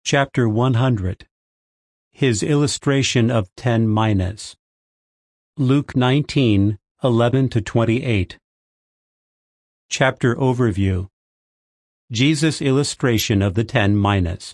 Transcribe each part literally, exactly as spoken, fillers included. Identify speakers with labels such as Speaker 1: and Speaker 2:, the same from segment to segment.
Speaker 1: Chapter one hundred. His illustration of ten minas. Luke nineteen, eleven to twenty-eight. Chapter overview. Jesus' illustration of the ten minas.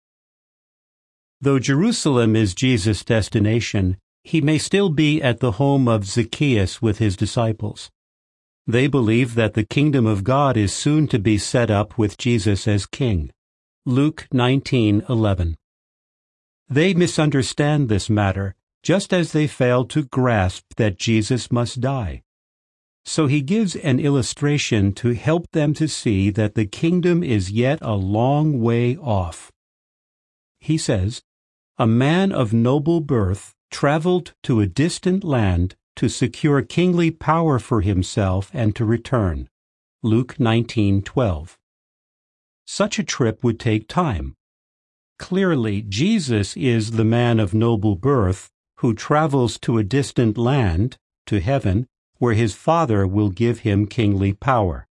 Speaker 1: Though Jerusalem is Jesus' destination, he may still be at the home of Zacchaeus with his disciples. They believe that the kingdom of God is soon to be set up with Jesus as king. Luke nineteen, eleven. They misunderstand this matter, just as they fail to grasp that Jesus must die. So he gives an illustration to help them to see that the kingdom is yet a long way off. He says, "A man of noble birth traveled to a distant land to secure kingly power for himself and to return." Luke nineteen, twelve. Such a trip would take time. Clearly, Jesus is the man of noble birth who travels to a distant land, to heaven, where his Father will give him kingly power.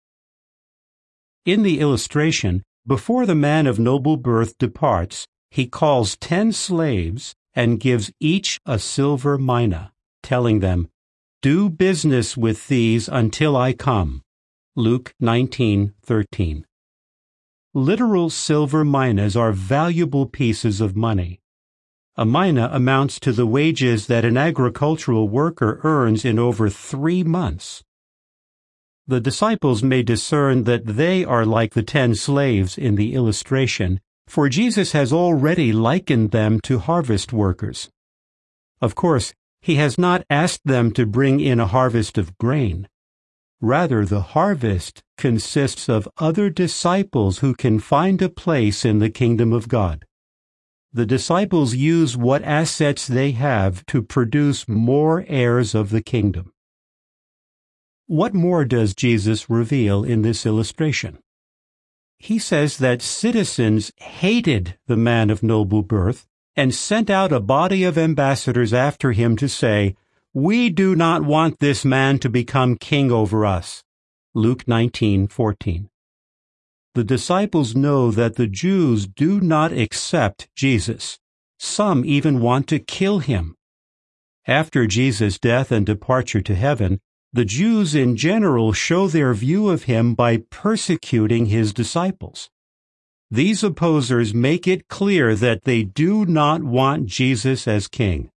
Speaker 1: In the illustration, before the man of noble birth departs, he calls ten slaves and gives each a silver mina, telling them, "Do business with these until I come." Luke nineteen, thirteen. Literal silver minas are valuable pieces of money. A mina amounts to the wages that an agricultural worker earns in over three months. The disciples may discern that they are like the ten slaves in the illustration, for Jesus has already likened them to harvest workers. Of course, he has not asked them to bring in a harvest of grain. Rather, the harvest consists of other disciples who can find a place in the kingdom of God. The disciples use what assets they have to produce more heirs of the kingdom. What more does Jesus reveal in this illustration? He says that citizens hated the man of noble birth and sent out a body of ambassadors after him to say, "We do not want this man to become king over us." Luke nineteen, fourteen. The disciples know that the Jews do not accept Jesus. Some even want to kill him. After Jesus' death and departure to heaven, the Jews in general show their view of him by persecuting his disciples. These opposers make it clear that they do not want Jesus as king.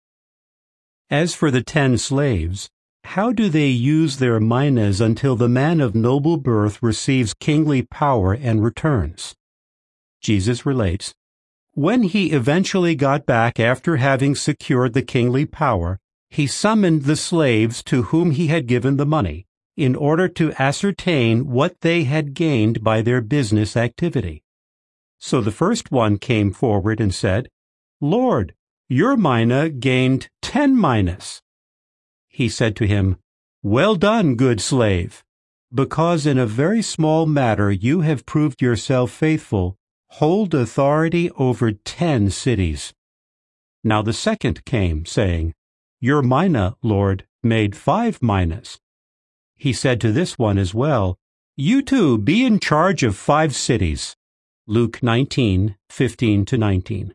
Speaker 1: As for the ten slaves, how do they use their minas until the man of noble birth receives kingly power and returns? Jesus relates, "When he eventually got back after having secured the kingly power, he summoned the slaves to whom he had given the money, in order to ascertain what they had gained by their business activity. So the first one came forward and said, 'Lord, your mina gained ten minas.' He said to him, 'Well done, good slave. Because in a very small matter you have proved yourself faithful, hold authority over ten cities.' Now the second came, saying, 'Your mina, Lord, made five minas.' He said to this one as well, 'You too be in charge of five cities.'" Luke nineteen, fifteen to nineteen.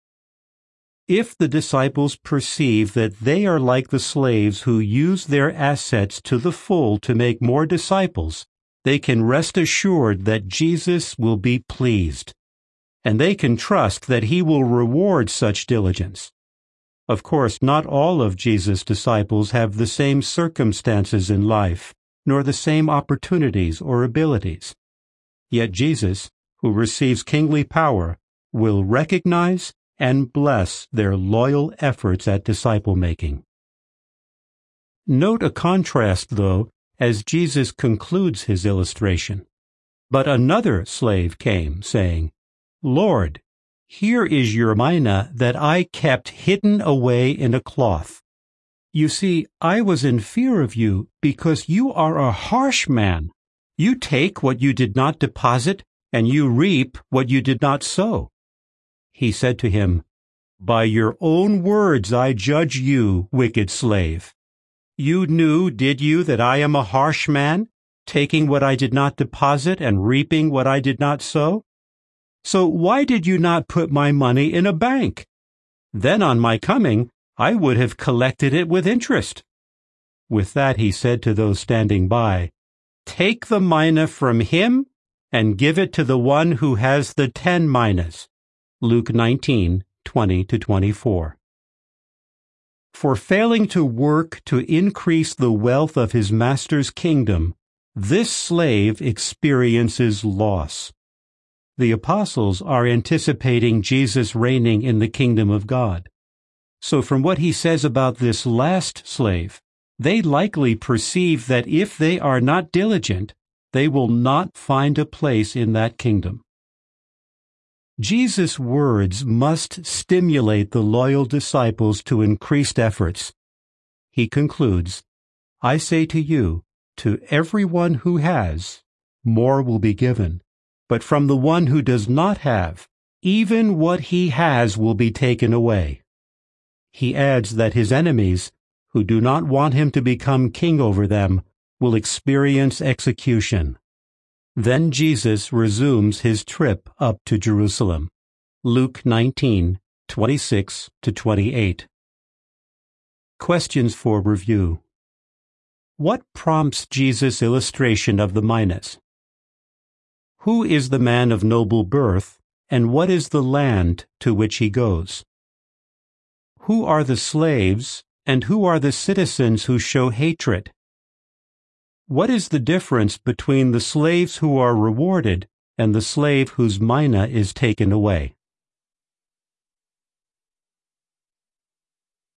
Speaker 1: If the disciples perceive that they are like the slaves who use their assets to the full to make more disciples, they can rest assured that Jesus will be pleased, and they can trust that he will reward such diligence. Of course, not all of Jesus' disciples have the same circumstances in life, nor the same opportunities or abilities. Yet Jesus, who receives kingly power, will recognize and bless their loyal efforts at disciple-making. Note a contrast, though, as Jesus concludes his illustration. "But another slave came, saying, 'Lord, here is your mina that I kept hidden away in a cloth. You see, I was in fear of you, because you are a harsh man. You take what you did not deposit, and you reap what you did not sow.' He said to him, 'By your own words I judge you, wicked slave. You knew, did you, that I am a harsh man, taking what I did not deposit and reaping what I did not sow? So why did you not put my money in a bank? Then on my coming, I would have collected it with interest." With that he said to those standing by, "Take the mina from him and give it to the one who has the ten minas." Luke nineteen, twenty to twenty-four. For failing to work to increase the wealth of his master's kingdom, this slave experiences loss. The apostles are anticipating Jesus reigning in the kingdom of God. So from what he says about this last slave, they likely perceive that if they are not diligent, they will not find a place in that kingdom. Jesus' words must stimulate the loyal disciples to increased efforts. He concludes, "I say to you, to everyone who has, more will be given. But from the one who does not have, even what he has will be taken away." He adds that his enemies, who do not want him to become king over them, will experience execution. Then Jesus resumes his trip up to Jerusalem. Luke nineteen, twenty-six to twenty-eight. Questions for review. What prompts Jesus' illustration of the minas? Who is the man of noble birth, and what is the land to which he goes? Who are the slaves, and who are the citizens who show hatred? What is the difference between the slaves who are rewarded and the slave whose mina is taken away?